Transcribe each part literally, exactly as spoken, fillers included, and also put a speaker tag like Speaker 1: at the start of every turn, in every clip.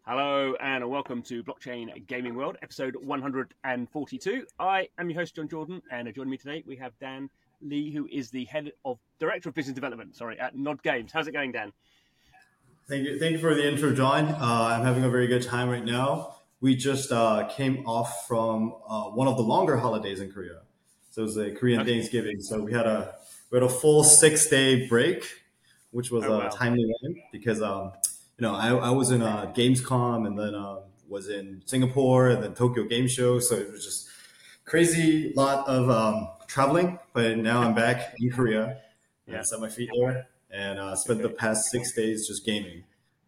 Speaker 1: Hello and welcome to Blockchain Gaming World, episode one hundred forty-two. I am your host, John Jordan, and joining me today we have Dan Lee, who is the head of Director of Business Development, sorry, at Nod Games. How's it going, Dan?
Speaker 2: Thank you. Thank you for the intro, John. Uh, I'm having a very good time right now. We just uh, came off from uh, one of the longer holidays in Korea. So it was a Korean
Speaker 1: Okay.
Speaker 2: Thanksgiving. So we had a we had a full six day break, which was
Speaker 1: Oh,
Speaker 2: a
Speaker 1: wow.
Speaker 2: timely one because um, you know I, I was in uh, Gamescom and then um, was in Singapore and then Tokyo Game Show. So it was just crazy lot of um, traveling. But now I'm back in Korea and
Speaker 1: Yeah.
Speaker 2: set my feet there and uh, spent the
Speaker 1: Okay.
Speaker 2: past six days just gaming.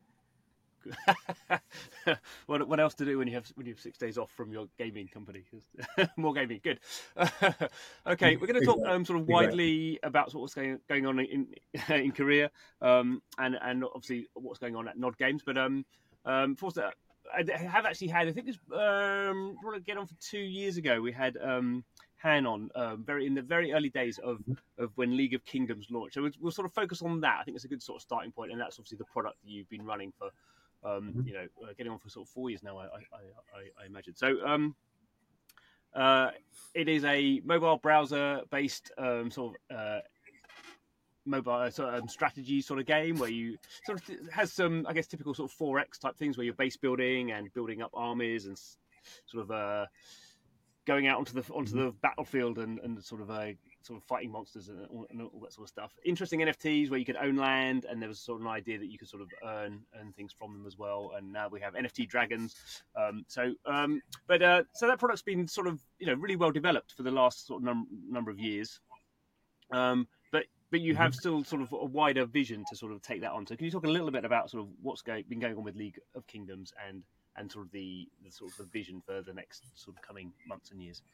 Speaker 1: what what else to do when you have when you have six days off from your gaming company? More gaming, good. Okay, we're going to talk
Speaker 2: Exactly.
Speaker 1: um, sort of
Speaker 2: Exactly.
Speaker 1: widely about what's going going on in in Korea, um, and and obviously what's going on at Nod Games. But um, um, first, uh, I have actually had I think it's um, probably get on for two years ago. We had um, Han on um, very in the very early days of of when League of Kingdoms launched. So we'll, we'll sort of focus on that. I think it's a good sort of starting point, and that's obviously the product that you've been running for. Um, you know, uh, getting on for sort of four years now, I, I, I, I imagine. So, um, uh, it is a mobile browser-based um, sort of uh, mobile uh, sort of um, strategy sort of game where you sort of has some, I guess, typical sort of four X type things where you're base building and building up armies and sort of uh, going out onto the onto the battlefield and, and sort of a sort of fighting monsters and all, and all that sort of stuff. Interesting N F Ts where you could own land, and there was sort of an idea that you could sort of earn earn things from them as well. And now we have N F T dragons. Um, so, um, but uh, so that product's been sort of you know really well developed for the last sort of num- number of years. Um, but but you have still sort of a wider vision to sort of take that on. So can you talk a little bit about sort of what's going, been going on with League of Kingdoms and and sort of the, the sort of the vision for the next sort of coming months and years?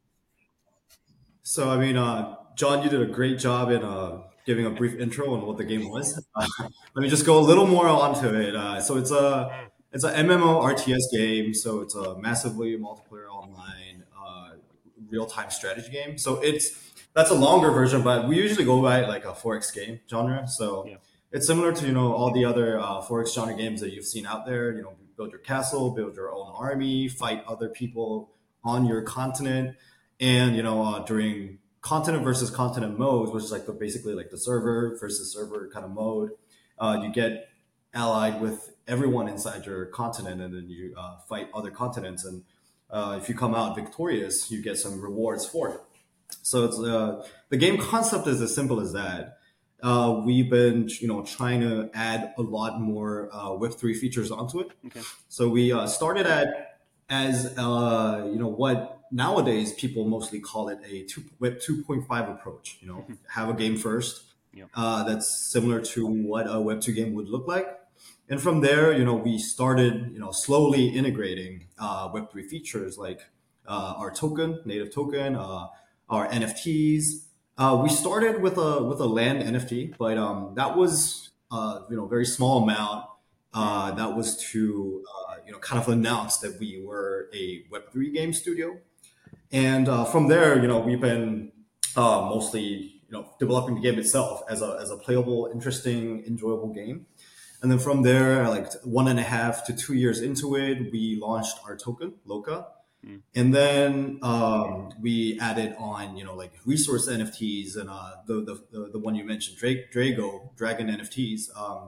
Speaker 2: So, I mean, uh, John, you did a great job in uh, giving a brief intro on what the game was. Uh, let me just go a little more onto it. Uh, so, it's a it's a MMORTS game. So, it's a massively multiplayer online uh, real time strategy game. So, it's that's a longer version, but we usually go by like a four X game genre. So,
Speaker 1: Yeah.
Speaker 2: it's similar to you know all the other uh, four X genre games that you've seen out there. You know, build your castle, build your own army, fight other people on your continent and you know uh, during continent versus continent modes, which is like the, basically like the server versus server kind of mode, uh, you get allied with everyone inside your continent, and then you uh, fight other continents. And uh, if you come out victorious, you get some rewards for it. So it's uh, the game concept is as simple as that. Uh, we've been you know trying to add a lot more uh, Web three features onto it.
Speaker 1: Okay.
Speaker 2: So we uh, started at as uh, you know what nowadays people mostly call it a two, Web two point five approach. You know, have a game first
Speaker 1: Yeah.
Speaker 2: uh, that's similar to what a Web two game would look like, and from there, you know, we started you know slowly integrating uh, Web three features like uh, our token, native token, uh, our N F Ts. Uh, we started with a with a land N F T, but um, that was uh, you know very small amount. Uh, that was to uh, you know kind of announce that we were a Web three game studio, and uh, from there, you know, we've been uh, mostly you know developing the game itself as a as a playable, interesting, enjoyable game. And then from there, like one and a half to two years into it, we launched our token, Loka.
Speaker 1: Mm.
Speaker 2: And then um, we added on, you know, like resource N F Ts and uh, the, the the the one you mentioned, Drake, Drago, Dragon N F Ts. Um,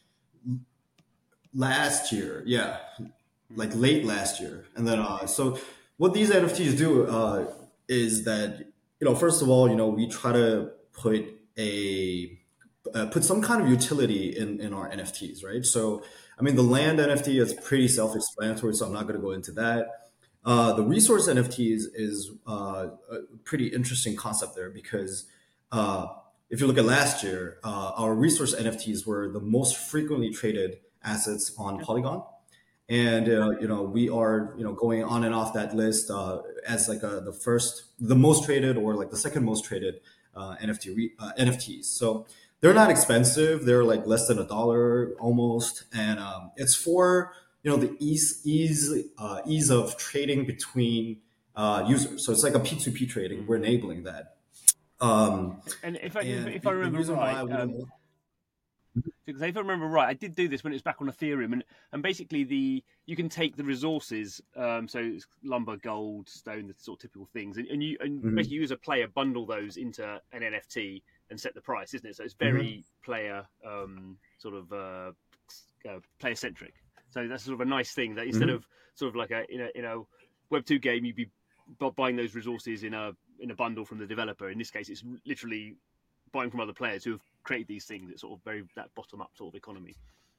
Speaker 2: last year, yeah, like late last year, and then uh, so what these N F Ts do uh, is that you know, first of all, you know, we try to put a uh, put some kind of utility in in our N F Ts, right? So, I mean, the land N F T is pretty self-explanatory, so I'm not going to go into that. Uh, the resource N F Ts is uh, a pretty interesting concept there because uh, if you look at last year, uh, our resource N F Ts were the most frequently traded assets on Polygon, and uh, you know we are you know going on and off that list uh, as like a, the first, the most traded or like the second most traded uh, N F T re, uh, N F Ts. So they're not expensive; they're like less than a dollar almost, and um, it's for you know the ease ease uh, ease of trading between uh, users. So it's like a P two P trading. We're enabling that. Um,
Speaker 1: And if I
Speaker 2: and
Speaker 1: if I
Speaker 2: the, the
Speaker 1: remember
Speaker 2: reason why
Speaker 1: right,
Speaker 2: we
Speaker 1: um,
Speaker 2: don't
Speaker 1: Because if I remember right, I did do this when it was back on Ethereum, and, and basically the you can take the resources, um, so it's lumber, gold, stone, the sort of typical things, and, and you and
Speaker 2: Mm-hmm.
Speaker 1: basically you as a player bundle those into an N F T and set the price, isn't it? So it's
Speaker 2: Mm-hmm.
Speaker 1: very player um, sort of uh, uh, player centric. So that's sort of a nice thing that instead
Speaker 2: Mm-hmm.
Speaker 1: of sort of like a in a in a Web two game, you'd be buying those resources in a in a bundle from the developer. In this case, it's literally buying from other players who have created these things. It's sort of very that bottom up sort of economy.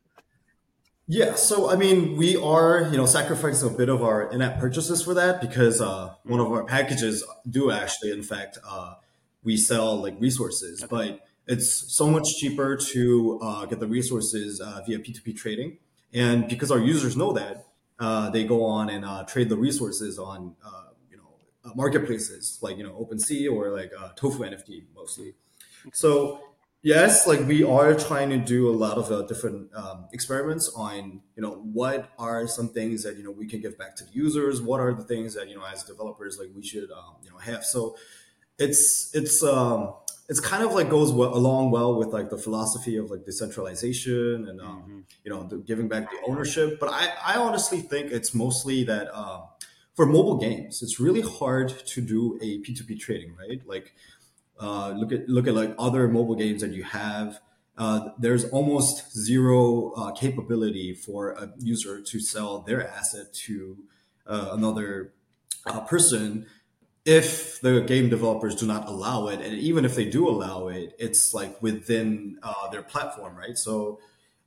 Speaker 2: Yeah, so I mean, we are, you know, sacrificing a bit of our in-app purchases for that because uh, one of our packages do actually, in fact, uh, we sell like resources,
Speaker 1: Okay.
Speaker 2: but it's so much cheaper to uh, get the resources uh, via P two P trading, and because our users know that, uh, they go on and uh, trade the resources on, uh, you know, uh, marketplaces like you know OpenSea or like uh, Tofu N F T mostly. So yes, like we are trying to do a lot of uh, different um, experiments on, you know, what are some things that you know we can give back to the users. What are the things that you know as developers like we should um, you know have. So it's it's um, it's kind of like goes well, along well with like the philosophy of like decentralization and um,
Speaker 1: Mm-hmm.
Speaker 2: you know the giving back the ownership. But I I honestly think it's mostly that. Um, for mobile games, it's really hard to do a P two P trading, right? Like uh, look at look at like other mobile games that you have. Uh, there's almost zero uh, capability for a user to sell their asset to uh, another uh, person if the game developers do not allow it. And even if they do allow it, it's like within uh, their platform, right? So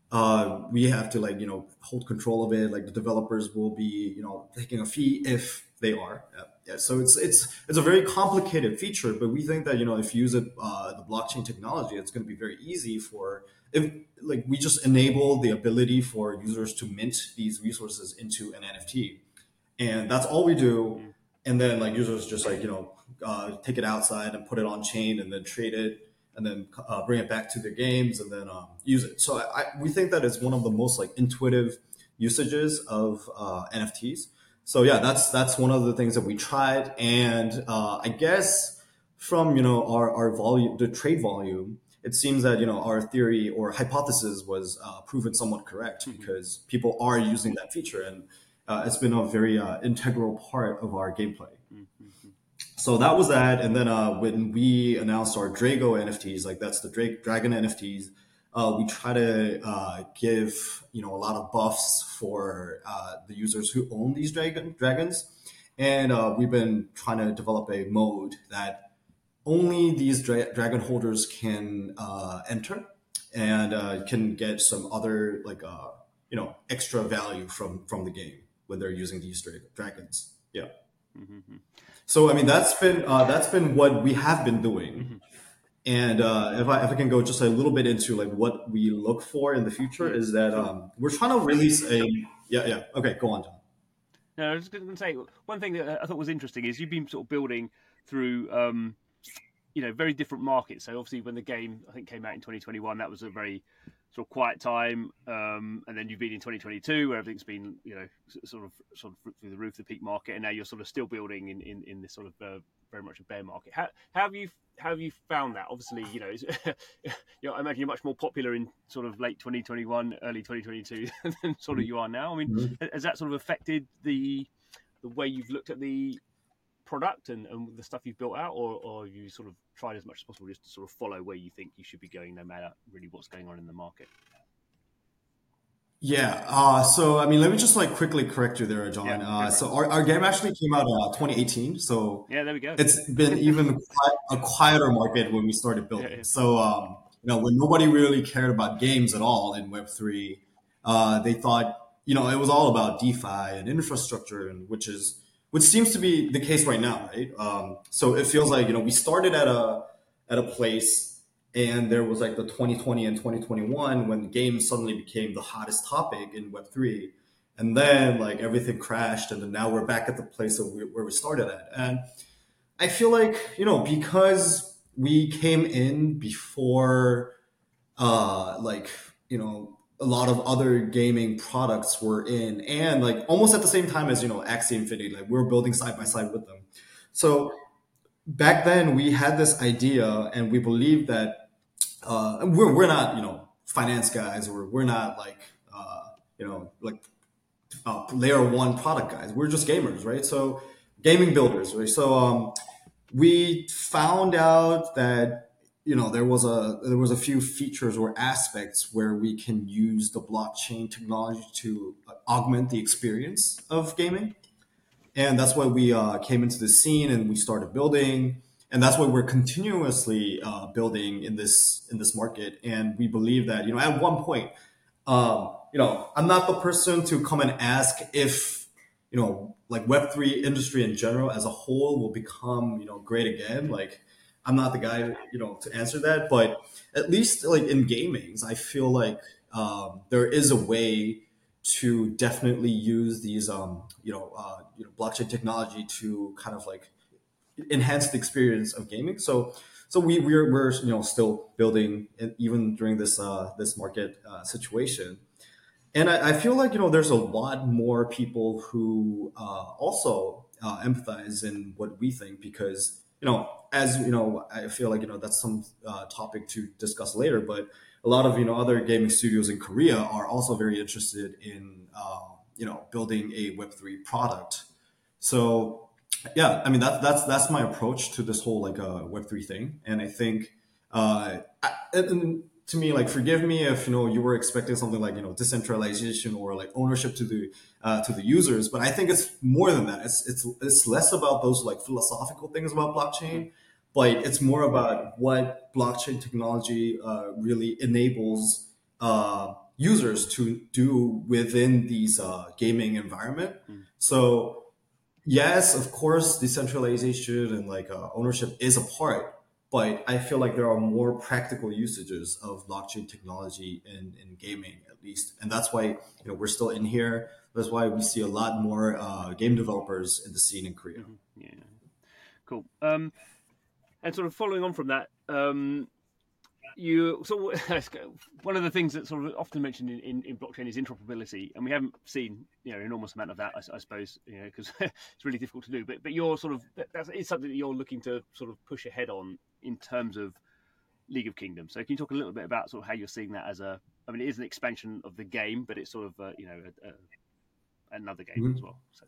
Speaker 2: uh, we have to like you know hold control of it. Like the developers will be you know taking a fee if they are. Yeah. Yeah. So it's it's it's a very complicated feature, but we think that you know if you use it, uh, the blockchain technology, it's going to be very easy for if like we just enable the ability for users to mint these resources into an N F T, and that's all we do. And then like users just like you know uh, take it outside and put it on chain and then trade it and then uh, bring it back to their games and then um, use it. So I, I, we think that it's one of the most like intuitive usages of uh, N F Ts. So yeah, that's that's one of the things that we tried, and uh, I guess from you know our our volume, the trade volume, it seems that you know our theory or hypothesis was uh, proven somewhat correct
Speaker 1: Mm-hmm.
Speaker 2: because people are using that feature, and uh, it's been a very uh, integral part of our gameplay.
Speaker 1: Mm-hmm.
Speaker 2: So that was that, and then uh, when we announced our Drago N F Ts, like that's the Dra- Dragon N F Ts, uh, we try to uh, give you know a lot of buffs for uh, the users who own these dragon dragons, and uh, we've been trying to develop a mode that only these dra- dragon holders can uh, enter, and uh, can get some other like uh, you know extra value from from the game when they're using these dra- dragons. Yeah.
Speaker 1: Mm-hmm.
Speaker 2: So I mean that's been uh, that's been what we have been doing,
Speaker 1: Mm-hmm.
Speaker 2: and uh, if I if I can go just a little bit into like what we look for in the future
Speaker 1: Yeah,
Speaker 2: is that
Speaker 1: sure.
Speaker 2: um, we're trying to release a yeah yeah okay go on John.
Speaker 1: No, I was just going to say one thing that I thought was interesting is you've been sort of building through, um, you know, very different markets. So obviously, when the game I think came out in twenty twenty-one, that was a very sort of quiet time, um, and then you've been in twenty twenty-two where everything's been, you know, sort of sort of through the roof, the peak market, and now you're sort of still building in in, in this sort of uh, very much a bear market. How, how have you how have you found that? Obviously, you know, you know, I imagine you're much more popular in sort of late twenty twenty-one, early twenty twenty-two than sort of you are now. I mean,
Speaker 2: Mhm.
Speaker 1: has that sort of affected the the way you've looked at the product and, and the stuff you've built out, or, or you sort of tried as much as possible just to sort of follow where you think you should be going, no matter really what's going on in the market?
Speaker 2: Yeah. Uh, so I mean, let me just like quickly correct you there,
Speaker 1: Yeah,
Speaker 2: John.
Speaker 1: go
Speaker 2: Uh,
Speaker 1: for it.
Speaker 2: so our, our game actually came out in uh, twenty eighteen. So
Speaker 1: Yeah, there we go.
Speaker 2: it's been even qui- a quieter market when we started
Speaker 1: Yeah,
Speaker 2: building.
Speaker 1: yeah.
Speaker 2: So um, you know, when nobody really cared about games at all in Web three, uh, they thought you know it was all about DeFi and infrastructure, and which is which seems to be the case right now, right? Um, so it feels like you know we started at a at a place, and there was like the twenty twenty and twenty twenty-one when games suddenly became the hottest topic in Web three, and then like everything crashed, and then now we're back at the place of where we started at, and I feel like, you know, because we came in before, uh, like, you know, a lot of other gaming products were in, and like almost at the same time as, you know, Axie Infinity, like we were building side by side with them. So back then we had this idea and we believed that uh, we're, we're not, you know, finance guys, or we're not like uh, you know like uh, layer one product guys. We're just gamers, right? So gaming builders, right? So um, we found out that you know there was a there was a few features or aspects where we can use the blockchain technology to augment the experience of gaming, and that's why we uh, came into the scene and we started building, and that's why we're continuously uh, building in this in this market. And we believe that you know at one point, um, you know, I'm not the person to come and ask if you know like Web three industry in general as a whole will become you know great again. Like I'm not the guy you know to answer that, but at least like in gaming, I feel like um, there is a way to definitely use these um, you know uh, you know blockchain technology to kind of like enhance the experience of gaming. So so we we're, we're you know still building even during this uh, this market uh, situation. And I, I feel like you know there's a lot more people who uh, also uh, empathize in what we think, because you know as you know I feel like you know that's some uh, topic to discuss later. But a lot of you know other gaming studios in Korea are also very interested in uh, you know building a Web three product. So yeah, I mean that's that's that's my approach to this whole like uh, Web three thing. And I think uh, I, and to me, like, forgive me if you know you were expecting something like you know decentralization or like ownership to the uh, to the users, but I think it's more than that. It's it's it's less about those like philosophical things about blockchain, but it's more about what blockchain technology uh, really enables uh, users to do within these uh, gaming environment.
Speaker 1: Mm.
Speaker 2: So yes, of course, decentralization and like uh, ownership is a part, but I feel like there are more practical usages of blockchain technology in, in gaming, at least, and that's why you know we're still in here. That's why we see a lot more uh, game developers in the scene in Korea.
Speaker 1: Mm-hmm. Yeah, cool. Um, and sort of following on from that, um, you so one of the things that's sort of often mentioned in, in, in blockchain is interoperability, and we haven't seen you know an enormous amount of that, I, I suppose, you know, because it's really difficult to do. But but you're sort of that's it's something that you're looking to sort of push ahead on in terms of League of Kingdoms. So can you talk a little bit about sort of how you're seeing that as a? I mean, it is an expansion of the game, but it's sort of uh, you know a, a, another game mm-hmm. as well. So.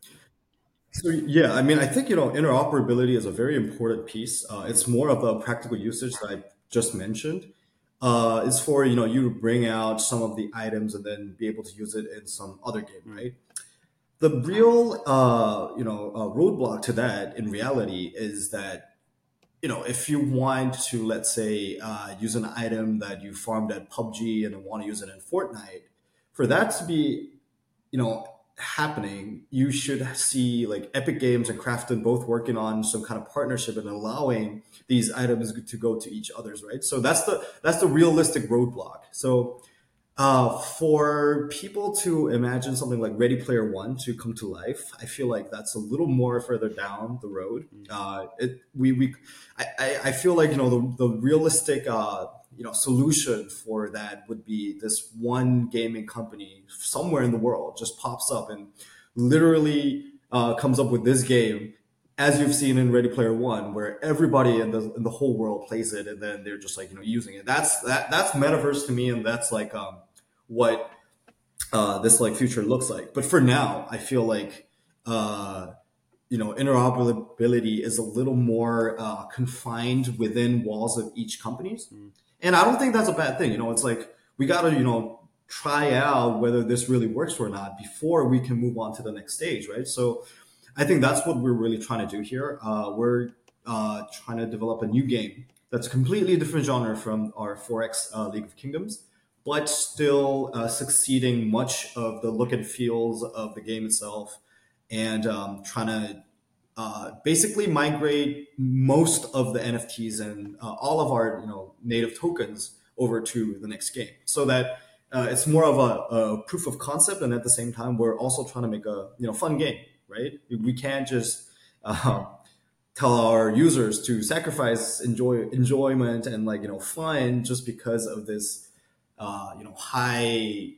Speaker 2: So yeah, I mean, I think you know interoperability is a very important piece. Uh, it's more of a practical usage that I just mentioned. Uh, it's for you know you to bring out some of the items and then be able to use it in some other game, right? The real uh, you know uh, roadblock to that in reality is that you know if you want to, let's say, uh, use an item that you farmed at P U B G and want to use it in Fortnite, for that to be you know happening, you should see like Epic Games and Krafton both working on some kind of partnership and allowing these items to go to each other's, right? So that's the that's the realistic roadblock. So uh, for people to imagine something like Ready Player One to come to life, I feel like that's a little more further down the road. Uh, it we we I, I feel like you know the the realistic uh, you know solution for that would be this one gaming company somewhere in the world just pops up and literally uh, comes up with this game, as you've seen in Ready Player One, where everybody in the in the whole world plays it, and then they're just like you know using it. That's that that's metaverse to me, and that's like um, what uh, this like future looks like. But for now, I feel like uh, you know interoperability is a little more uh, confined within walls of each companies. Mm. And I don't think that's a bad thing. You know, it's like we got to, you know, try out whether this really works or not before we can move on to the next stage, right? So I think that's what we're really trying to do here. Uh, we're uh, trying to develop a new game that's a completely different genre from our four X uh, League of Kingdoms, but still uh, succeeding much of the look and feels of the game itself, and um, trying to Uh, basically migrate most of the N F Ts and uh, all of our you know native tokens over to the next game, so that uh, it's more of a, a proof of concept, and at the same time we're also trying to make a you know fun game, right? We can't just uh, tell our users to sacrifice enjoy enjoyment and like you know fun just because of this uh, you know high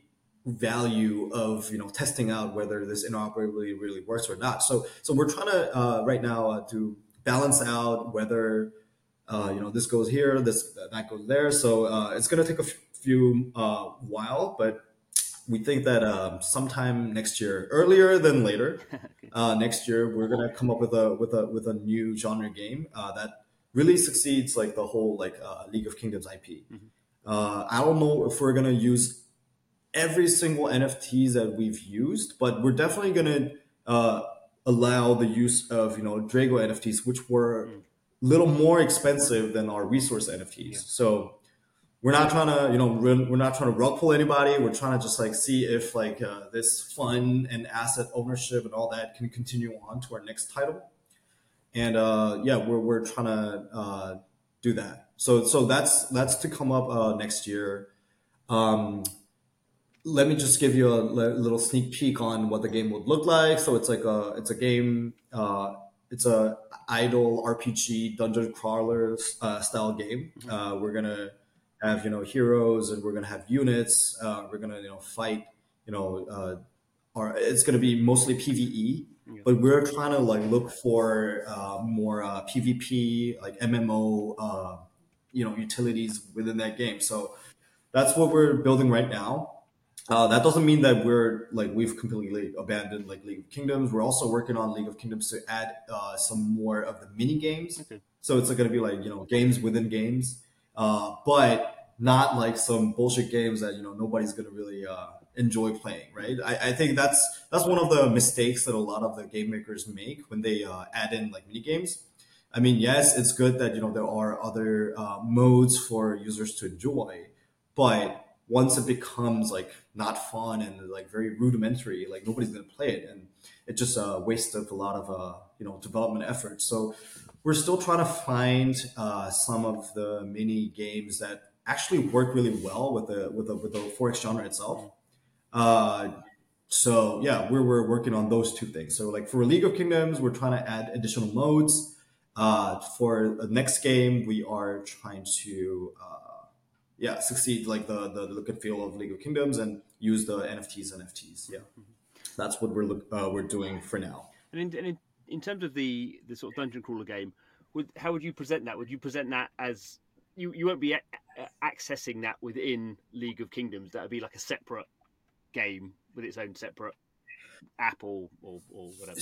Speaker 2: value of you know testing out whether this interoperability really works or not. So so we're trying to uh, right now uh, to balance out whether uh, you know this goes here, this that goes there. So uh, it's going to take a f- few uh, while, but we think that um, sometime next year, earlier than later, uh, next year we're gonna come up with a with a with a new genre game uh, that really succeeds like the whole like uh, League of Kingdoms I P.
Speaker 1: Mm-hmm.
Speaker 2: Uh, I don't know if we're gonna use every single N F Ts that we've used, but we're definitely gonna uh, allow the use of you know Drago N F Ts, which were
Speaker 1: Mm.
Speaker 2: a little more expensive than our resource N F Ts.
Speaker 1: Yeah.
Speaker 2: So we're not trying to, you know, we're, we're not trying to rug pull anybody. We're trying to just like see if like uh, this fun and asset ownership and all that can continue on to our next title. And uh, yeah, we're we're trying to uh, do that. So so that's that's to come up uh, next year. Um, let me just give you a li- little sneak peek on what the game would look like. So it's like a it's a game. Uh, it's a idle R P G dungeon crawler uh, style game.
Speaker 1: Mm-hmm.
Speaker 2: Uh, we're gonna have you know heroes and we're gonna have units. Uh, we're gonna you know fight. You know, uh, or it's gonna be mostly PvE.
Speaker 1: Yeah.
Speaker 2: But we're trying to like look for uh, more uh, PvP, like M M O, uh, you know, utilities within that game. So that's what we're building right now. Uh, that doesn't mean that we're like we've completely abandoned like League of Kingdoms. We're also working on League of Kingdoms to add uh, some more of the mini games.
Speaker 1: Okay.
Speaker 2: So it's like going to be like you know games within games, uh, but not like some bullshit games that you know nobody's going to really uh, enjoy playing. Right? I, I think that's that's one of the mistakes that a lot of the game makers make when they uh, add in like mini games. I mean, yes, it's good that you know there are other uh, modes for users to enjoy, but once it becomes like not fun and like very rudimentary, like nobody's gonna play it, and it just a uh, waste of a lot of uh, you know development effort. So we're still trying to find uh, some of the mini games that actually work really well with the with the with the four X genre itself. Uh, so yeah, we're we're working on those two things. So like for League of Kingdoms, we're trying to add additional modes. Uh, for the next game, we are trying to uh, yeah succeed like the, the look and feel of League of Kingdoms and use the N F Ts N F Ts. Yeah, that's what we're look, uh, we're doing for now.
Speaker 1: And in, and in, in terms of the, the sort of dungeon crawler game, would how would you present that? Would you present that as you, you won't be a, a, accessing that within League of Kingdoms? That would be like a separate game with its own separate app or, or, or whatever.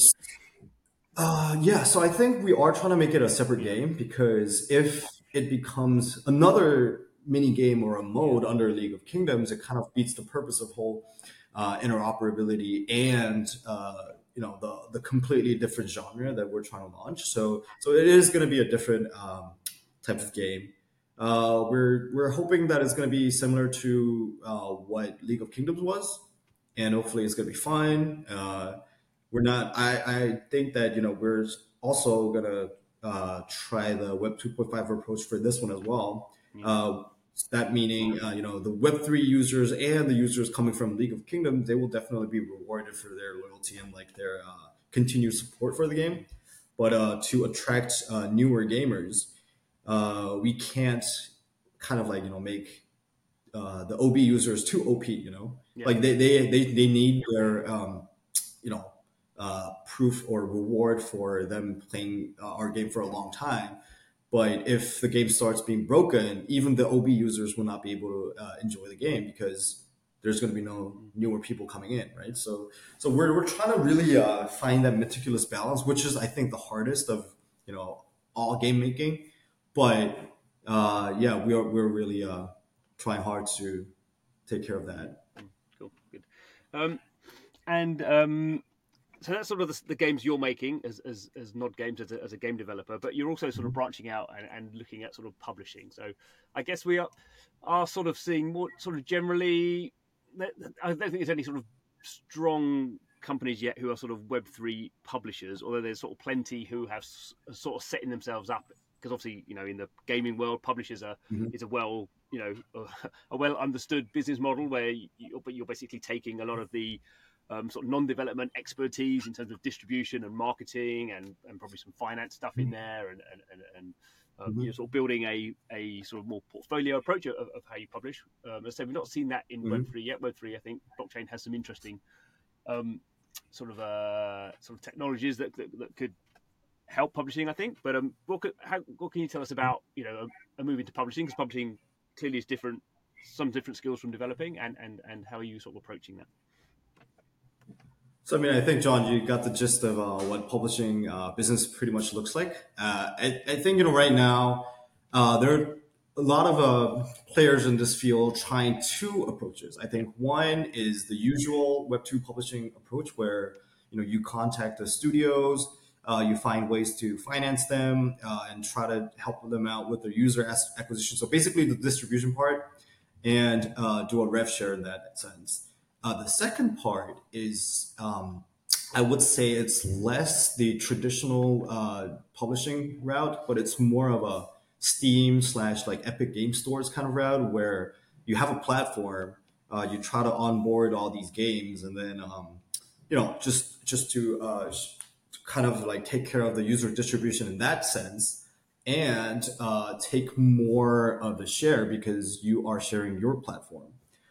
Speaker 2: Uh, yeah, so I think we are trying to make it a separate game because if it becomes another mini game or a mode under League of Kingdoms, it kind of beats the purpose of whole uh, interoperability and uh, you know the the completely different genre that we're trying to launch. So so it is going to be a different um, type of game. Uh, we're we're hoping that it's going to be similar to uh, what League of Kingdoms was, and hopefully it's going to be fine. Uh, we're not. I, I think that you know we're also gonna uh, try the Web two point five approach for this one as well.
Speaker 1: Yeah.
Speaker 2: Uh, that meaning uh, you know the Web three users and the users coming from League of Kingdoms, they will definitely be rewarded for their loyalty and like their uh, continued support for the game. But uh, to attract uh, newer gamers, uh, we can't kind of like you know make uh, the O B users too O P. You know,
Speaker 1: Yeah.
Speaker 2: like they they they, they need their um, you know uh, proof or reward for them playing uh, our game for a long time. But if the game starts being broken, even the O B users will not be able to uh, enjoy the game because there's going to be no newer people coming in, right? So, so we're we're trying to really uh, find that meticulous balance, which is I think the hardest of you know all game making. But uh, yeah, we are we're really uh, trying hard to take care of that.
Speaker 1: Cool, good. Um, and um, so that's sort of the, the games you're making as as, as Nod Games as a, as a game developer, but you're also sort of branching out and, and looking at sort of publishing. So I guess we are are sort of seeing more sort of generally. I don't think there's any sort of strong companies yet who are sort of Web three publishers, although there's sort of plenty who have sort of setting themselves up. Because obviously, you know, in the gaming world, publishers are
Speaker 2: Mm-hmm.
Speaker 1: is a well, you know, a well understood business model where you, but you're basically taking a lot of the um, sort of non-development expertise in terms of distribution and marketing and, and probably some finance stuff in there and and, and, and um,
Speaker 2: Mm-hmm.
Speaker 1: you're sort of building a, a sort of more portfolio approach of, of how you publish. Um, as I said, we've not seen that in
Speaker 2: Mm-hmm.
Speaker 1: Web three yet. Web three, I think, blockchain has some interesting um, sort of uh, sort of technologies that, that, that could help publishing, I think. But um, what, could, how, what can you tell us about you know a, a move into publishing? Because publishing clearly is different some different skills from developing, and and and how are you sort of approaching that?
Speaker 2: So, I mean, I think, John, you got the gist of uh, what publishing uh, business pretty much looks like. Uh, I, I think, you know, right now, uh, there are a lot of uh, players in this field trying two approaches. I think one is the usual Web two publishing approach where, you know, you contact the studios, uh, you find ways to finance them uh, and try to help them out with their user as- acquisition. So basically the distribution part and uh, do a rev share in that sense. Uh, the second part is, um, I would say it's less the traditional uh, publishing route, but it's more of a Steam slash like Epic Game Stores kind of route where you have a platform, uh, you try to onboard all these games, and then um, you know just just to uh, sh- to kind of like take care of the user distribution in that sense, and uh, take more of the share because you are sharing your platform.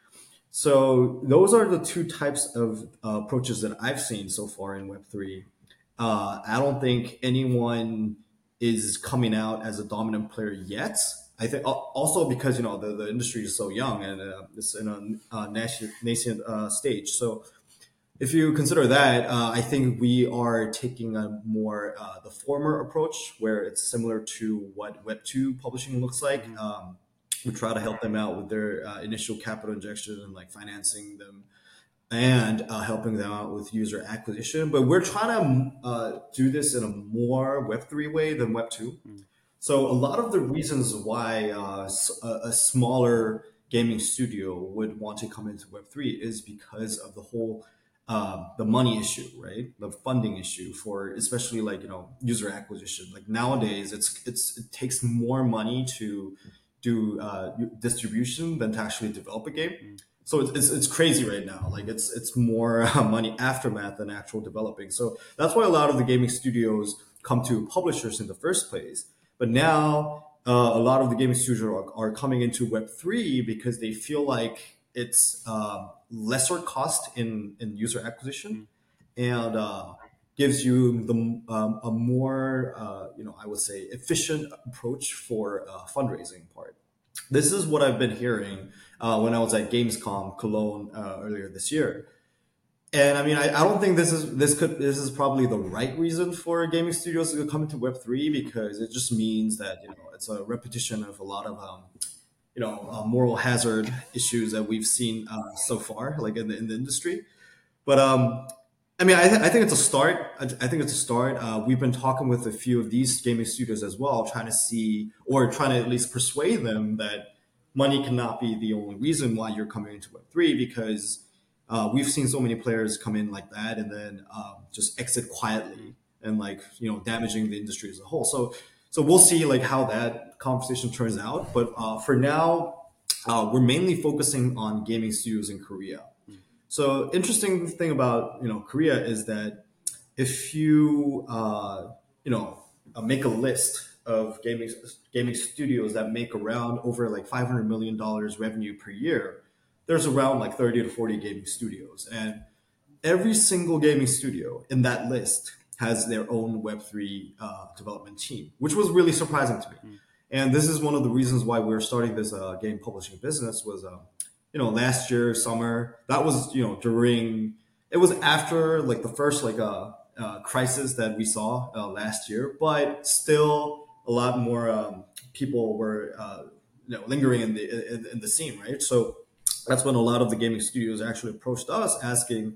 Speaker 2: So those are the two types of uh, approaches that I've seen so far in Web three. Uh, I don't think anyone is coming out as a dominant player yet. I think al- also because you know the, the industry is so young and uh, it's in a uh, nascent, nascent uh, stage. So if you consider that, uh, I think we are taking a more uh, the former approach, where it's similar to what Web two publishing looks like.
Speaker 1: Mm-hmm.
Speaker 2: Um, we try to help them out with their uh, initial capital injection and like financing them and uh, helping them out with user acquisition. But we're trying to uh, do this in a more Web three way than Web two. So a lot of the reasons why uh, s- a, a smaller gaming studio would want to come into Web three is because of the whole uh, the money issue, right? The funding issue for especially like you know user acquisition. Like nowadays, it's it's it takes more money to do uh, distribution than to actually develop a game. So it's, it's, it's crazy right now. Like it's it's more uh, money aftermath than actual developing. So that's why a lot of the gaming studios come to publishers in the first place. But now uh, a lot of the gaming studios are, are coming into Web three because they feel like it's um, lesser cost in, in user acquisition and uh, gives you the um, a more uh, you know I would say efficient approach for uh, fundraising part. This is what I've been hearing uh, when I was at Gamescom Cologne uh, earlier this year. And I mean, I, I don't think this is this could this is probably the right reason for gaming studios to come into Web three because it just means that you know it's a repetition of a lot of um, you know uh, moral hazard issues that we've seen uh, so far, like in the in the industry. But um, I mean, I, th- I think it's a start. I, I think it's a start. Uh, we've been talking with a few of these gaming studios as well, trying to see or trying to at least persuade them that money cannot be the only reason why you're coming into Web three because uh, we've seen so many players come in like that and then um, just exit quietly and like you know damaging the industry as a whole. So so we'll see like how that conversation turns out. But uh, for now, uh, we're mainly focusing on gaming studios in Korea. So interesting thing about you know Korea is that if you uh, you know uh, make a list of gaming gaming studios that make around over like five hundred million dollars revenue per year, there's around like thirty to forty gaming studios, and every single gaming studio in that list has their own Web three uh, development team, which was really surprising to me. And this is one of the reasons why we're starting this uh, game publishing business was, um, you know, last year, summer, that was, you know, during, it was after like the first like uh, uh, crisis that we saw uh, last year, but still a lot more um, people were, uh, you know, lingering in the, in, in the scene, right? So that's when a lot of the gaming studios actually approached us asking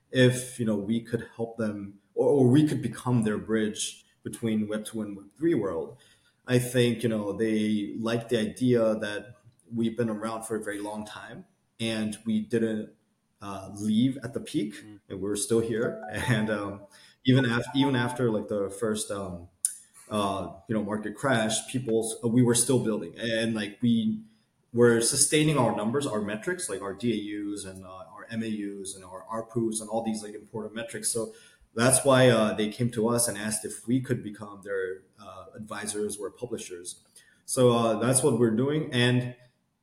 Speaker 2: if you know we could help them or, or we could become their bridge between Web two and Web three world. I think you know they like the idea that we've been around for a very long time and we didn't uh, leave at the peak and we're still here and um, even after even after like the first um, uh, you know market crash, people we were still building and like we were sustaining our numbers, our metrics, like our D A Us and uh, our M A Us and our A R P Us and all these like important metrics. So that's why uh, they came to us and asked if we could become their uh, advisors or publishers. So uh, that's what we're doing. And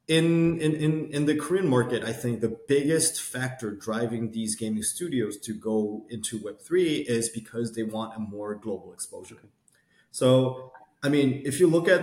Speaker 2: in, in in in the Korean market, I think the biggest factor driving these gaming studios to go into Web three is because they want a more global exposure. So, I mean, if you look at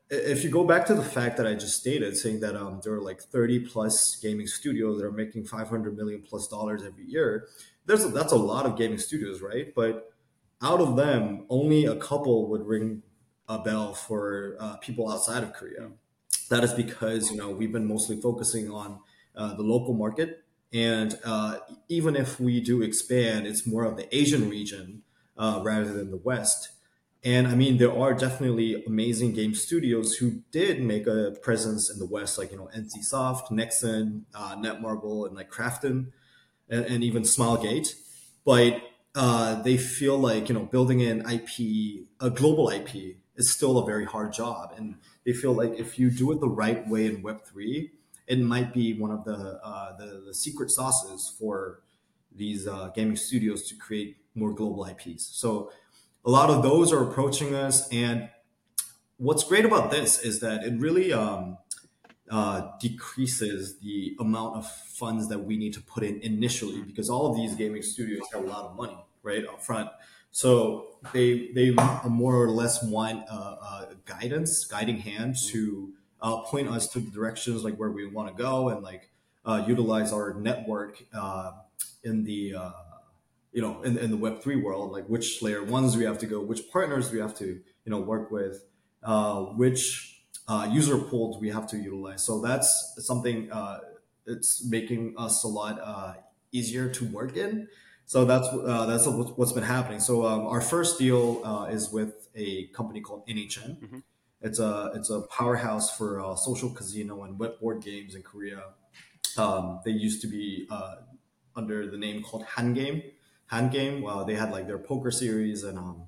Speaker 2: if you go back to the fact that I just stated, saying that um, there are like thirty plus gaming studios that are making five hundred million plus dollars every year, there's a, that's a lot of gaming studios, right? But out of them, only a couple would ring a bell for uh, people outside of Korea. That is because you know we've been mostly focusing on uh, the local market, and uh, even if we do expand, it's more of the Asian region uh, rather than the West. And I mean, there are definitely amazing game studios who did make a presence in the West, like you know NCSoft, Nexon, uh, Netmarble, and like Krafton, and, and even Smilegate. But uh, they feel like you know building an I P, a global I P, is still a very hard job, and they feel like if you do it the right way in Web three, it might be one of the uh, the, the secret sauces for these uh, gaming studios to create more global I Ps. So a lot of those are approaching us, and what's great about this is that it really um, uh, decreases the amount of funds that we need to put in initially because all of these gaming studios have a lot of money right up front. So they they more or less want uh, uh, guidance, guiding hand to uh, point us to the directions like where we want to go and like uh, utilize our network uh, in the uh, you know in, in the Web three world, like which layer ones we have to go, which partners we have to you know work with, uh, which uh, user pools we have to utilize. So that's something uh, it's making us a lot uh, easier to work in. So that's uh, that's what's been happening. So um, our first deal uh, is with a company called N H N.
Speaker 1: Mm-hmm.
Speaker 2: It's a it's a powerhouse for uh, social casino and web board games in Korea. Um, they used to be uh, under the name called Han Game. Han Game. Well, they had like their poker series and um,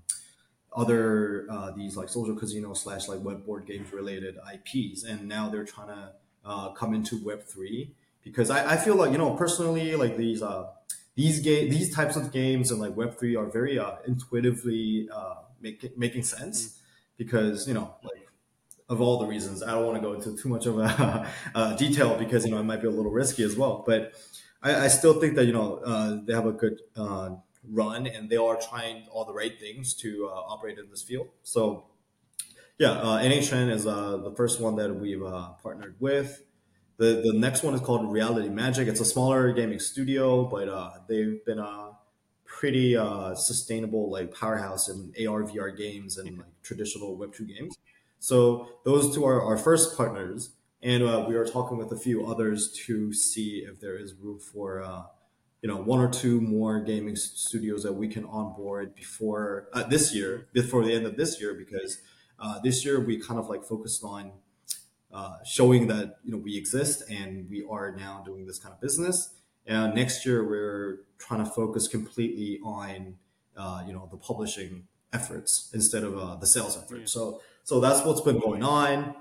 Speaker 2: other uh, these like social casino slash like web board games related I Ps, and now they're trying to uh, come into Web three because I, I feel like you know personally like these uh, these game these types of games and like Web three are very uh, intuitively uh, make, making sense because you know like of all the reasons. I don't want to go into too much of a uh, detail because you know it might be a little risky as well. But I, I still think that you know uh, they have a good uh, run and they are trying all the right things to uh, operate in this field. So yeah, uh, N H N is uh, the first one that we've uh, partnered with. The the next one is called Reality Magic. It's a smaller gaming studio, but uh, they've been a pretty uh, sustainable like powerhouse in A R V R games and like traditional Web two games. So those two are our first partners, and uh, we are talking with a few others to see if there is room for uh, you know one or two more gaming s- studios that we can onboard before uh, this year, before the end of this year, because uh, this year we kind of like focused on uh, showing that you know we exist and we are now doing this kind of business. And next year we're trying to focus completely on uh, you know the publishing efforts instead of uh, the sales
Speaker 1: Yeah.
Speaker 2: efforts. So so that's what's been going on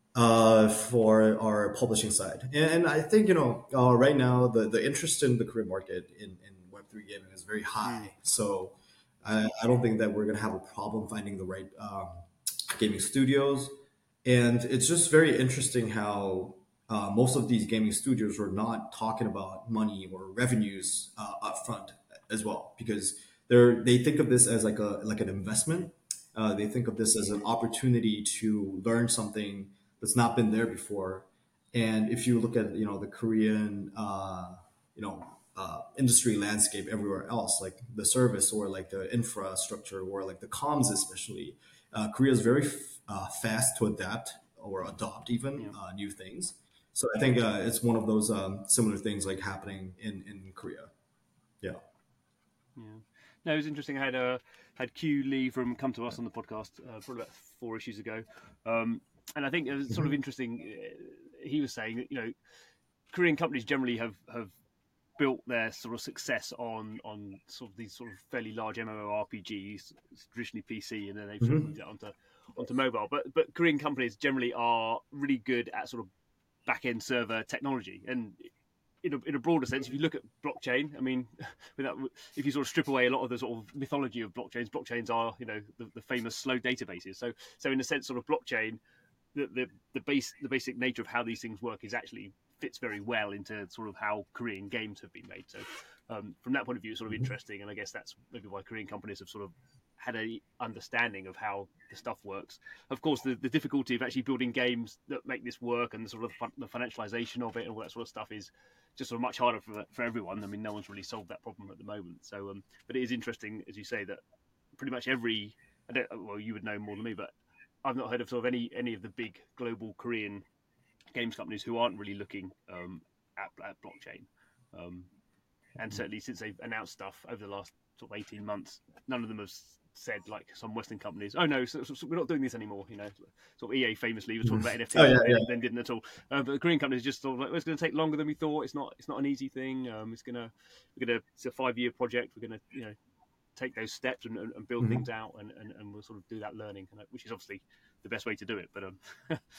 Speaker 2: uh, for our publishing side. And, and I think you know uh, right now the the interest in the Korean market in, in Web three gaming is very
Speaker 1: Mm.
Speaker 2: high. So I, I don't think that we're gonna have a problem finding the right um, gaming studios. And it's just very interesting how uh, most of these gaming studios are not talking about money or revenues uh, up front as well, because they're they think of this as like a like an investment. Uh, they think of this as an opportunity to learn something that's not been there before. And if you look at you know the Korean uh, you know uh, industry landscape everywhere else, like the service or like the infrastructure or like the comms, especially, uh, Korea is very f- uh, fast to adapt or adopt even
Speaker 1: Yeah.
Speaker 2: uh, new things. So I think uh, it's one of those um, similar things like happening in in Korea. Yeah.
Speaker 1: Yeah. No, it was interesting. I had uh, had Q Lee from come to us on the podcast uh, probably about four issues ago, um, and I think it was sort of
Speaker 2: Mhm.
Speaker 1: interesting. uh, He was saying that you know Korean companies generally have have built their sort of success on on sort of these sort of fairly large MMORPGs, traditionally P C, and then they've sort of moved
Speaker 2: Mhm.
Speaker 1: it onto onto mobile. But but Korean companies generally are really good at sort of back end server technology, and in a, in a broader sense, if you look at blockchain, I mean, without, if you sort of strip away a lot of the sort of mythology of blockchains, blockchains are, you know, the, the famous slow databases. So, so in a sense, sort of blockchain, the, the the base the basic nature of how these things work is actually fits very well into sort of how Korean games have been made. So, um, from that point of view, it's sort of
Speaker 2: Mhm.
Speaker 1: interesting, and I guess that's maybe why Korean companies have sort of had a understanding of how the stuff works. Of course, the, the difficulty of actually building games that make this work and the sort of the financialization of it and all that sort of stuff is just sort of much harder for for everyone. I mean, no one's really solved that problem at the moment. So, um, but it is interesting, as you say, that pretty much every, I don't, well, you would know more than me, but I've not heard of sort of any any of the big global Korean games companies who aren't really looking um, at, at blockchain. Um, and certainly since they've announced stuff over the last sort of eighteen months, none of them have said, like some Western companies, oh no, so, so, so we're not doing this anymore. You know, sort of E A famously was talking about N F Ts,
Speaker 2: Oh, yeah,
Speaker 1: and
Speaker 2: yeah.
Speaker 1: then didn't at all. Uh, but the Korean companies just thought, like, well, it's going to take longer than we thought. It's not. It's not an easy thing. Um, it's gonna. We're gonna. It's a five-year project. We're gonna, you know, take those steps and, and, and build mm-hmm. things out, and, and, and we'll sort of do that learning, which is obviously the best way to do it. But um.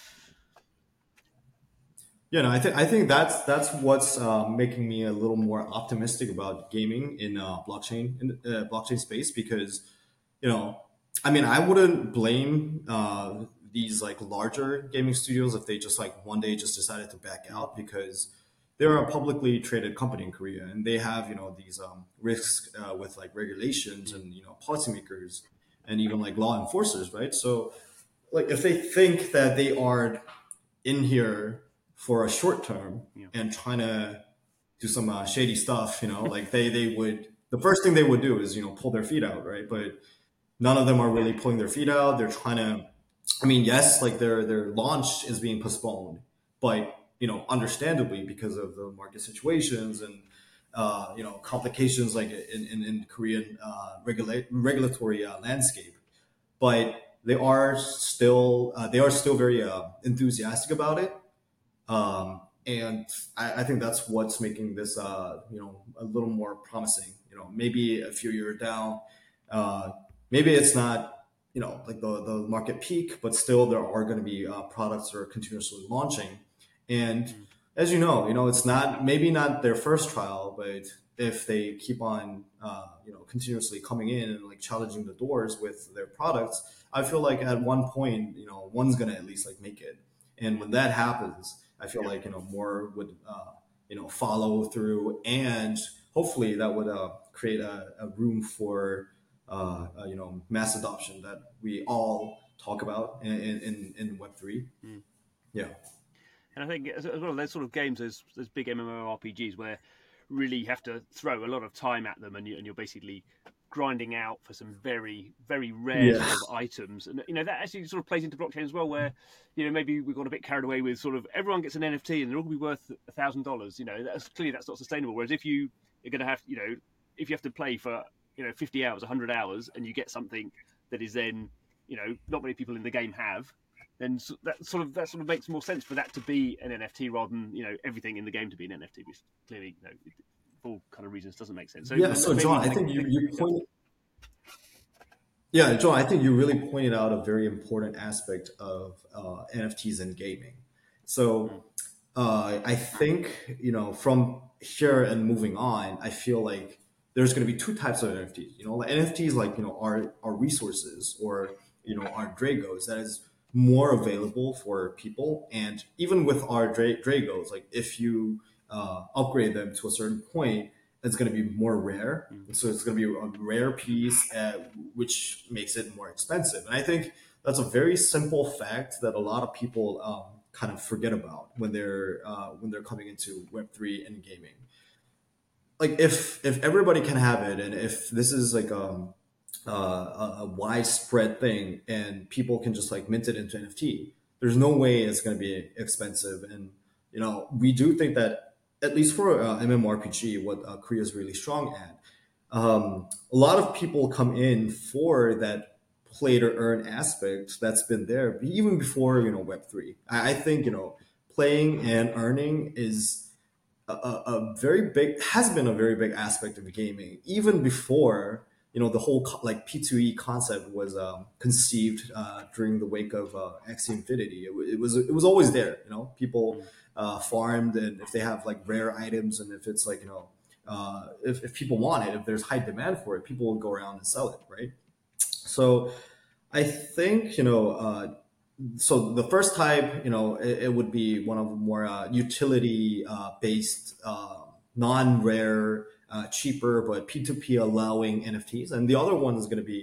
Speaker 2: Yeah, no, I think I think that's that's what's uh, making me a little more optimistic about gaming in uh, blockchain in uh, blockchain space, because, you know, I mean, I wouldn't blame uh, these like larger gaming studios if they just like one day just decided to back out, because they're a publicly traded company in Korea, and they have, you know, these um, risks uh, with like regulations and, you know, policymakers and even like law enforcers, right? So like if they think that they are in here for a short term yeah. and trying to do some uh, shady stuff, you know, like they, they would, the first thing they would do is, you know, pull their feet out, right? But none of them are really pulling their feet out. They're trying to, I mean, yes, like their, their launch is being postponed, but, you know, understandably because of the market situations and, uh, you know, complications like in, in, in Korean uh, regula- regulatory uh, landscape. But they are still, uh, they are still very uh, enthusiastic about it. Um, and I, I think that's what's making this, uh, you know, a little more promising. You know, maybe a few years down, uh, maybe it's not, you know, like the, the market peak, but still there are going to be uh, products that are continuously launching. And mm-hmm. as you know, you know, it's not, maybe not their first trial, but if they keep on, uh, you know, continuously coming in and like challenging the doors with their products, I feel like at one point, you know, one's going to at least like make it. And when that happens, I feel like, you know, more would, uh, you know, follow through, and hopefully that would uh, create a, a room for, uh, uh, you know, mass adoption that we all talk about in, in, in Web three. Mm. Yeah.
Speaker 1: And I think as well, there's sort of games, there's, there's big MMORPGs where really you have to throw a lot of time at them, and, you, and you're basically grinding out for some very, very rare yeah. sort of items. And, you know, that actually sort of plays into blockchain as well, where, you know, maybe we've got a bit carried away with sort of everyone gets an N F T and they're all going to be worth a thousand dollars. You know, that's clearly that's not sustainable. Whereas if you are going to have, you know, if you have to play for, you know, fifty hours, one hundred hours, and you get something that is then, you know, not many people in the game have, then that sort of that sort of makes more sense for that to be an N F T rather than, you know, everything in the game to be an N F T, which clearly, you know, for all kind of reasons doesn't make sense. So
Speaker 2: yeah. So John, I think you, you pointed. Yeah, John, I think you really pointed out a very important aspect of uh, N F Ts and gaming. So uh, I think, you know, from here and moving on, I feel like there's going to be two types of N F Ts. You know, N F Ts like, you know, are, are resources or, you know, are Dragos that is more available for people. And even with our Dra- Dragos, like if you uh, upgrade them to a certain point, it's going to be more rare. Mm-hmm. So it's going to be a rare piece, uh, which makes it more expensive. And I think that's a very simple fact that a lot of people um, kind of forget about when they're uh, when they're coming into Web three and gaming. Like if if everybody can have it, and if this is like um, uh, a, a widespread thing, and people can just like mint it into N F T, there's no way it's going to be expensive. And you know, we do think that, at least for uh, MMORPG, what uh, Korea is really strong at, um, a lot of people come in for that play to earn aspect that's been there even before, you know, Web three. I, I think, you know, playing and earning is a, a, a very big, has been a very big aspect of gaming, even before, you know, the whole like P two E concept was um, conceived uh, during the wake of uh, Axie Infinity. It, it was it was always there, you know, people uh, farmed, and if they have like rare items, and if it's like, you know, uh, if, if people want it, if there's high demand for it, people will go around and sell it, right? So I think, you know, uh, so the first type, you know, it, it would be one of the more uh, utility uh, based, uh, non-rare, Uh, cheaper but P two P allowing N F Ts, and the other one is going to be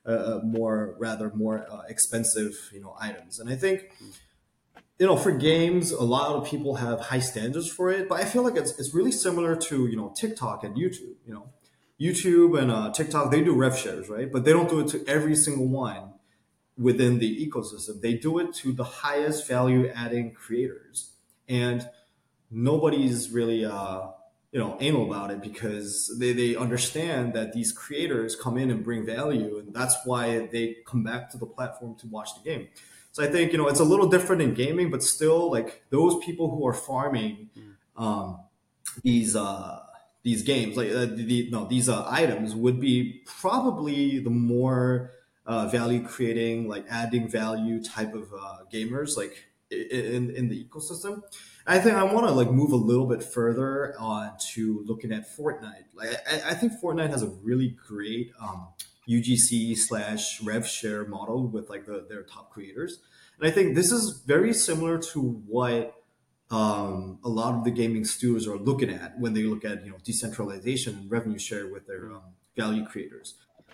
Speaker 2: uh, uh, more rather more uh, expensive, you know, items. And I think, you know, for games, a lot of people have high standards for it, but I feel like it's, it's really similar to, you know, TikTok and YouTube. You know, YouTube and uh, TikTok, they do rev shares, right? But they don't do it to every single one within the ecosystem. They do it to the highest value adding creators. And nobody's really uh, you know, anal about it because they, they understand that these creators come in and bring value, and that's why they come back to the platform to watch the game. So I think, you know, it's a little different in gaming, but still, like, those people who are farming um, these uh, these games, like uh, the, no these uh, items, would be probably the more uh, value creating, like adding value type of uh, gamers, like i- in in the ecosystem. I think I want to like move a little bit further on to looking at Fortnite. Like I, I think Fortnite has a really great um, U G C slash rev share model with like the, their top creators, and I think this is very similar to what um, a lot of the gaming studios are looking at when they look at, you know, decentralization and revenue share with their um, value creators.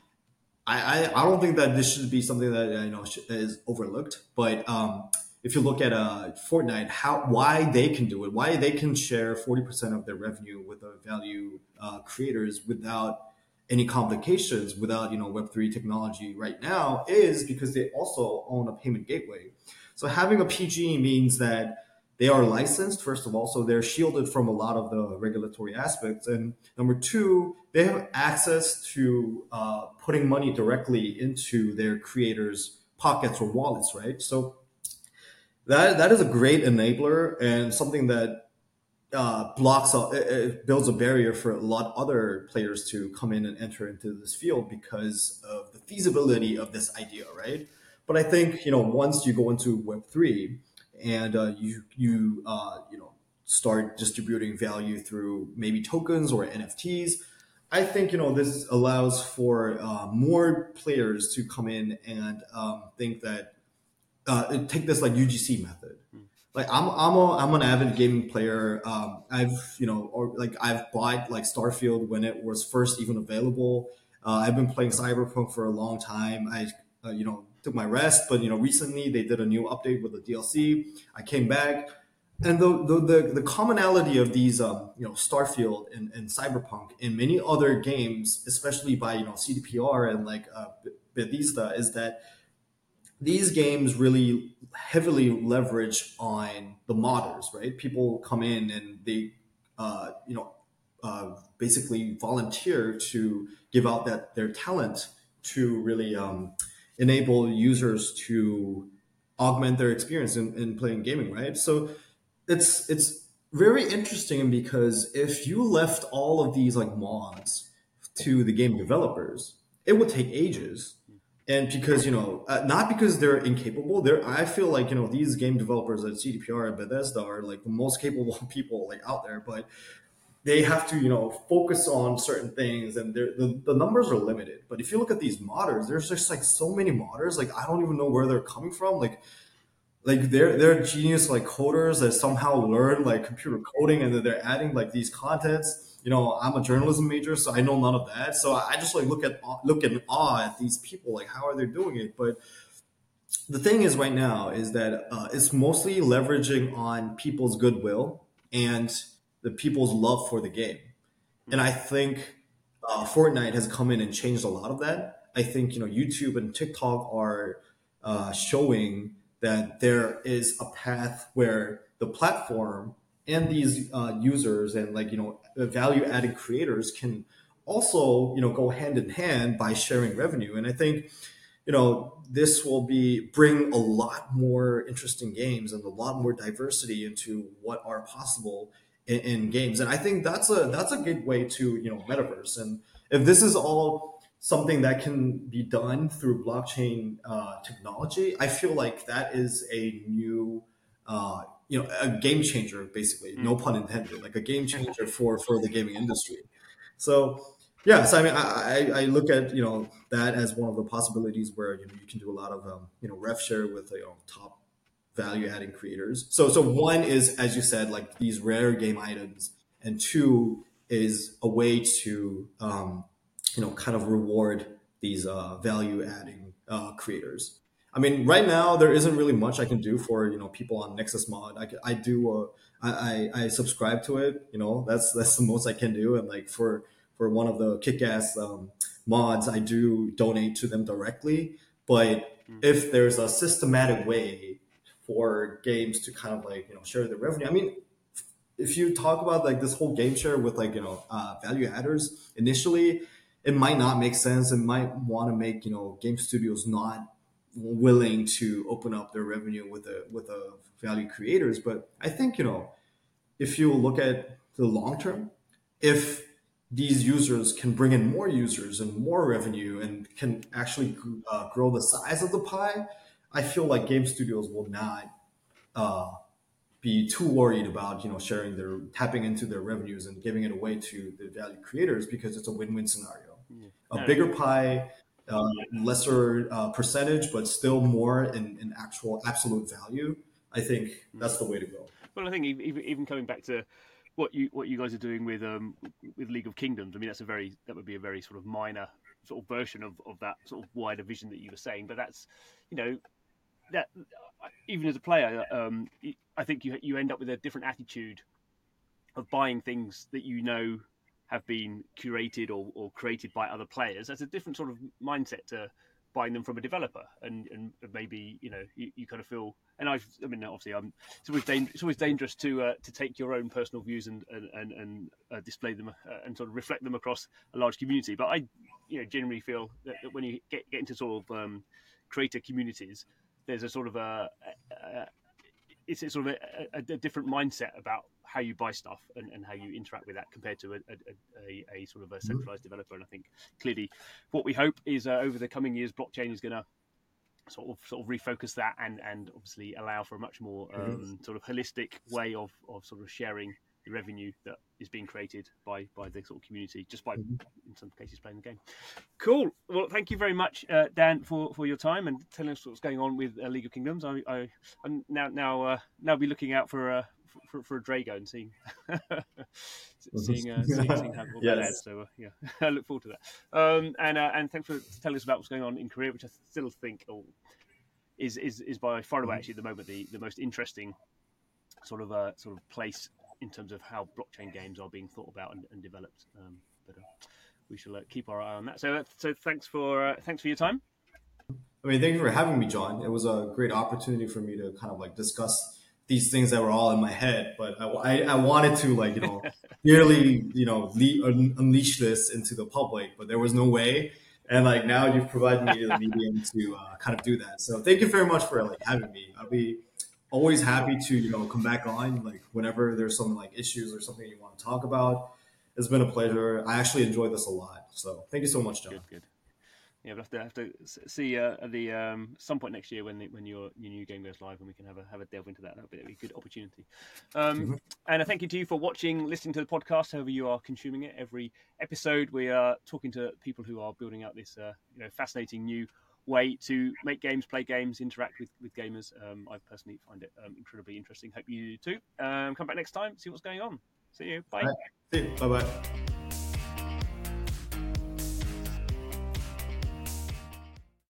Speaker 2: I, I, I don't think that this should be something that, uh, you know, sh- is overlooked. But um, if you look at uh, Fortnite, how why they can do it, why they can share forty percent of their revenue with the value uh, creators without any complications, without, you know, Web three technology right now, is because they also own a payment gateway. So having a P G means that they are licensed, first of all, so they're shielded from a lot of the regulatory aspects. And number two, they have access to uh, putting money directly into their creators' pockets or wallets, right? So that that is a great enabler and something that uh, blocks up, it, it builds a barrier for a lot of other players to come in and enter into this field because of the feasibility of this idea, right? But I think, you know, once you go into Web three and uh, you you uh, you know, start distributing value through maybe tokens or N F Ts, I think, you know, this allows for uh, more players to come in and um, think that uh, take this like U G C method. Like I'm I'm a I'm an avid gaming player. Um, I've, you know, or like I've bought like Starfield when it was first even available. Uh, I've been playing Cyberpunk for a long time. I uh, you know, took my rest, but you know, recently they did a new update with the D L C. I came back, and the the the, the commonality of these um, you know, Starfield and, and Cyberpunk and many other games, especially by, you know, C D P R and like uh, Bethesda, is that these games really heavily leverage on the modders, right? People come in and they, uh, you know, uh, basically volunteer to give out that their talent to really um, enable users to augment their experience in, in playing gaming, right? So it's it's very interesting because if you left all of these like mods to the game developers, it would take ages. And because, you know, uh, not because they're incapable, they're, I feel like, you know, these game developers at C D P R and Bethesda are like the most capable people like out there, but they have to, you know, focus on certain things, and they're, the, the numbers are limited. But if you look at these modders, there's just like so many modders, like I don't even know where they're coming from. Like like they're they're genius like coders that somehow learn like computer coding, and then they're adding like these contents. You know, I'm a journalism major, so I know none of that. So I just like look at look in awe at these people, like how are they doing it? But the thing is, right now, is that uh, it's mostly leveraging on people's goodwill and the people's love for the game. And I think uh, Fortnite has come in and changed a lot of that. I think, you know, YouTube and TikTok are uh, showing that there is a path where the platform and these uh, users and, like, you know, value added creators can also, you know, go hand in hand by sharing revenue. And I think, you know, this will be bring a lot more interesting games and a lot more diversity into what are possible in, in games. And I think that's a that's a good way to, you know, metaverse. And if this is all something that can be done through blockchain uh, technology, I feel like that is a new uh, you know, a game changer, basically, no pun intended, like a game changer for for the gaming industry. So yeah, so I mean, I, I I look at, you know, that as one of the possibilities where, you know, you can do a lot of um, you know, rev share with, you know, top value adding creators. So so one is, as you said, like these rare game items, and two is a way to um, you know, kind of reward these uh, value adding uh, creators. I mean, right now there isn't really much I can do for you know people on Nexus Mod. I, I do uh, I, I I subscribe to it. You know, that's that's the most I can do. And like for for one of the kick-ass um, mods, I do donate to them directly. But if there's a systematic way for games to kind of like you know share the revenue, I mean, if you talk about like this whole game share with like you know uh, value adders initially, it might not make sense. It might want to make you know game studios not willing to open up their revenue with the with the value creators. But I think you know if you look at the long term, if these users can bring in more users and more revenue and can actually uh, grow the size of the pie, I feel like game studios will not uh, be too worried about you know sharing their tapping into their revenues and giving it away to the value creators, because it's a win-win scenario.
Speaker 1: Yeah.
Speaker 2: A
Speaker 1: No,
Speaker 2: bigger pie, uh, lesser uh, percentage, but still more in, in actual absolute value. I think that's the way to go.
Speaker 1: Well, I think even, even coming back to what you what you guys are doing with um with League of Kingdoms, I mean that's a very that would be a very sort of minor sort of version of, of that sort of wider vision that you were saying. But that's you know that even as a player, um, I think you you end up with a different attitude of buying things that you know have been curated or, or created by other players. That's a different sort of mindset to buying them from a developer, and, and maybe you know you, you kind of feel. And I've, I mean, obviously, I'm. It's always, dang, it's always dangerous to uh, to take your own personal views and and and, and uh, display them uh, and sort of reflect them across a large community. But I, you know, generally feel that, that when you get get into sort of um, creator communities, there's a sort of a, a, a it's a sort of a, a, a different mindset about how you buy stuff and, and how you interact with that compared to a, a, a, a sort of a centralized developer. And I think clearly what we hope is uh, over the coming years, blockchain is going to sort of sort of refocus that and, and obviously allow for a much more um, sort of holistic way of, of sort of sharing the revenue that is being created by, by the sort of community, just by, in some cases, playing the game. Cool. Well, thank you very much, uh, Dan, for, for your time and telling us what's going on with uh, League of Kingdoms. I, I I'm now now uh, now be looking out for uh, for, for a Drago and seeing seeing, uh, seeing seeing how all
Speaker 2: Yes.
Speaker 1: that adds. So uh, yeah, I look forward to that. Um, and uh, and thanks for telling us about what's going on in Korea, which I still think oh, is is is by far and away actually at the moment the, the most interesting sort of uh, sort of place in terms of how blockchain games are being thought about and, and developed. Um, but uh, we shall uh, keep our eye on that. So, uh, so thanks for uh, thanks for your time.
Speaker 2: I mean, thank you for having me, John. It was a great opportunity for me to kind of like discuss these things that were all in my head, but I, I, I wanted to like, you know, nearly, you know, le- un- unleash this into the public, but there was no way. And like now you've provided me the medium to uh, kind of do that. So thank you very much for like having me. I'll be always happy to, you know, come back on like whenever there's some like issues or something you want to talk about. It's been a pleasure. I actually enjoyed this a lot. So thank you so much, John.
Speaker 1: Good, good. Yeah, we'll have to have to see uh, at the um, some point next year when the, when your your new game goes live, and we can have a have a delve into that. That'll be a good opportunity. Um, mm-hmm. And a thank you to you for watching, listening to the podcast, however you are consuming it. Every episode, we are talking to people who are building out this uh, you know fascinating new way to make games, play games, interact with with gamers. Um, I personally find it um, incredibly interesting. Hope you do too. Um, come back next time, see what's going on. See you. Bye.
Speaker 2: Right. See you. Bye bye.